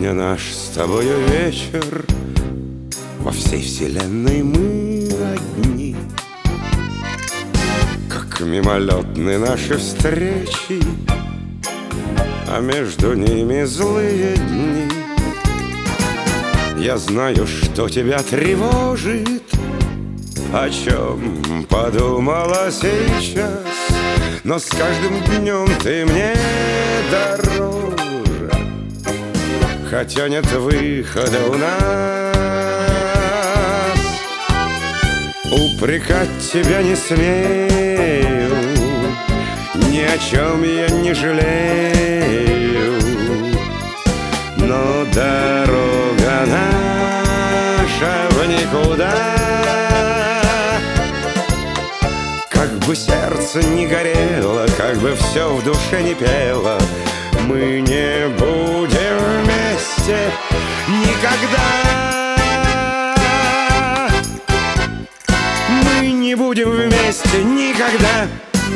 Сегодня наш с тобою вечер, во всей вселенной мы одни. Как мимолетны наши встречи, а между ними злые дни. Я знаю, что тебя тревожит, о чем подумала сейчас, но с каждым днем ты мне дороже, хотя нет выхода у нас. Упрекать тебя не смею, ни о чем я не жалею, но дорога наша в никуда. Как бы сердце не горело, как бы все в душе не пело, мы не будем вместе никогда. Мы не будем вместе никогда.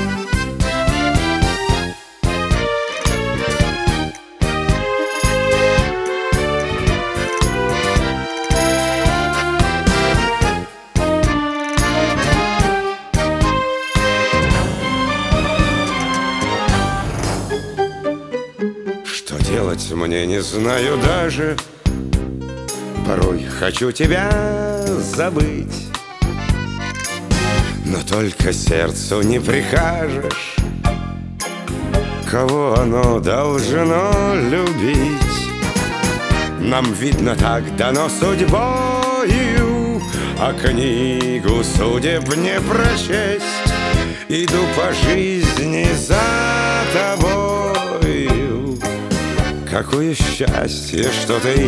Что делать мне не знаю даже, порой хочу тебя забыть, но только сердцу не прикажешь, кого оно должно любить. Нам, видно, так дано судьбою, а книгу судеб не прочесть. Иду по жизни за тобою, какое счастье, что ты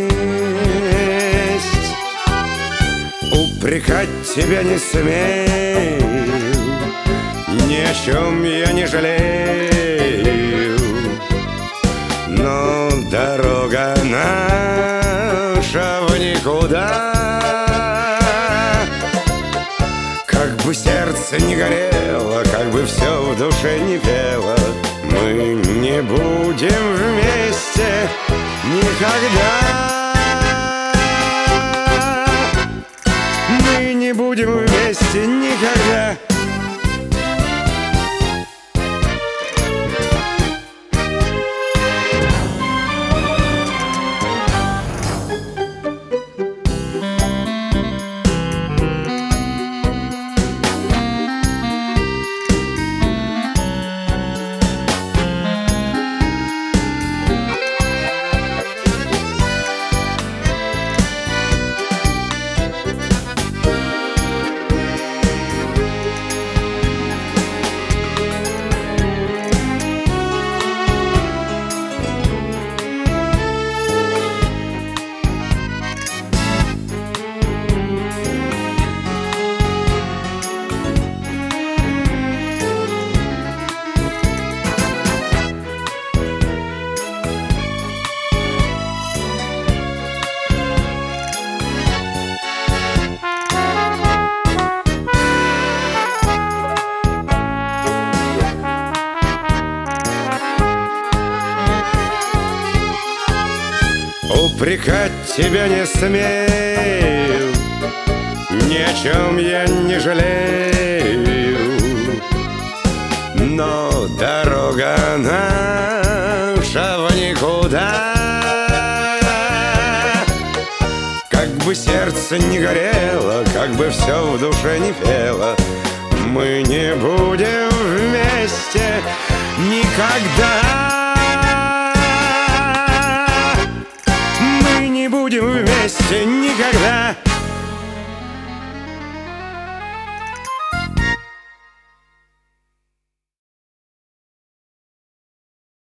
есть. Упрекать тебя не смею, ни о чем я не жалею, но дорога наша в никуда. Как бы сердце не горело, как бы все в душе не пело, мы не будем вместе никогда. Мы не будем вместе никогда. Упрекать тебя не смею, ни о чем я не жалею, но дорога наша в никуда. Как бы сердце не горело, как бы все в душе не пело, мы не будем вместе никогда. Мы не будем вместе никогда.